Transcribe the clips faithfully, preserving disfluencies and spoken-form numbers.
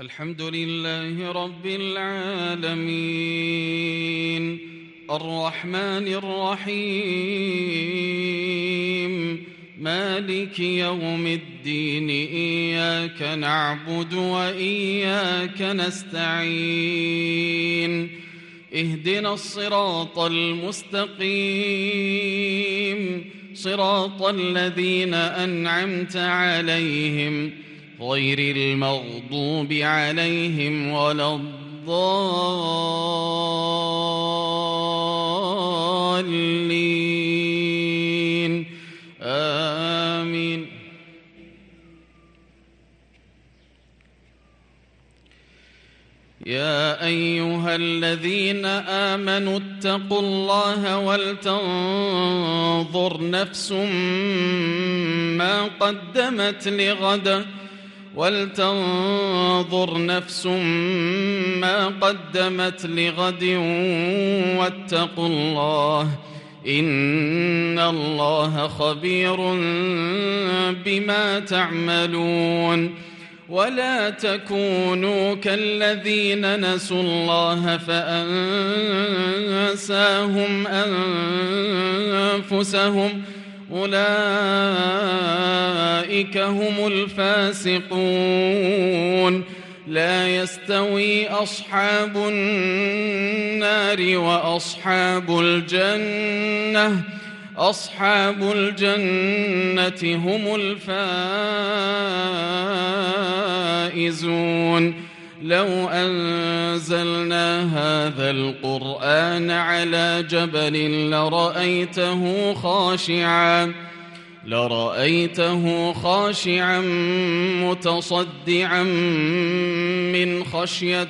الحمد لله رب العالمين الرحمن الرحيم مالك يوم الدين إياك نعبد وإياك نستعين اهدنا الصراط المستقيم صراط الذين أنعمت عليهم غير المغضوب عليهم ولا الضالين آمين. يا أيها الذين آمنوا اتقوا الله ولتنظر نفس ما قدمت لغد ولتنظر نفس ما قدمت لغد واتقوا الله إن الله خبير بما تعملون. ولا تكونوا كالذين نسوا الله فأنساهم أنفسهم أولئك هم الفاسقون. لا يستوي أصحاب النار وأصحاب الجنة أصحاب الجنة هم الفائزون. لو أنزلنا هذا القرآن على جبل لرأيته خاشعا لرأيته خاشعا متصدعا من خشية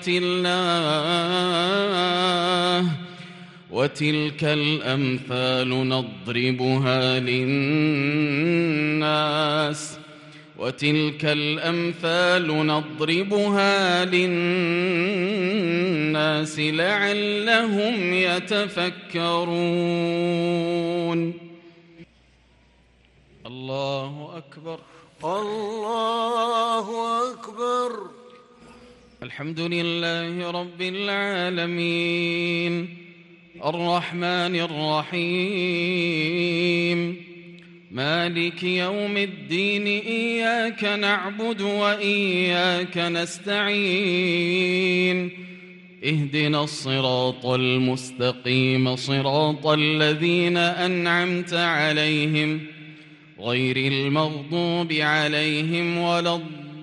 الله. وتلك الأمثال نضربها للناس وتلك الأمثال نضربها للناس لعلهم يتفكرون. الله أكبر الله أكبر. الحمد لله رب العالمين الرحمن الرحيم مالك يوم الدين إياك نعبد وإياك نستعين اهدنا الصراط المستقيم صراط الذين أنعمت عليهم غير المغضوب عليهم ولا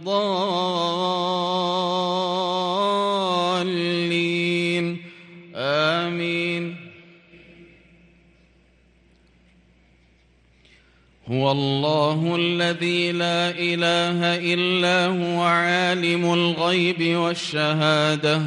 الضالين آمين. هو الله الذي لا إله إلا هو عالم الغيب والشهادة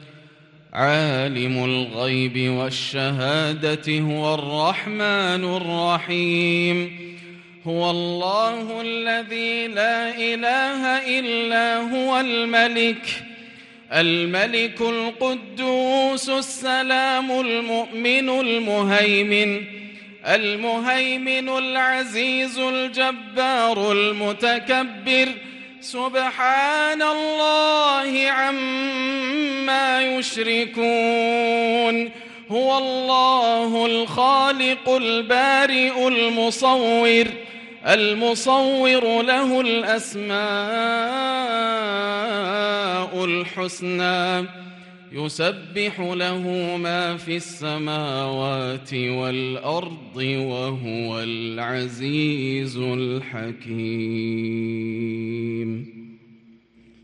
عالم الغيب والشهادة هو الرحمن الرحيم. هو الله الذي لا إله إلا هو الملك الملك القدوس السلام المؤمن المهيمن المهيمن العزيز الجبار المتكبر سبحان الله عما يشركون. هو الله الخالق البارئ المصور المصور له الأسماء الحسنى يسبح له ما في السماوات والأرض وهو العزيز الحكيم.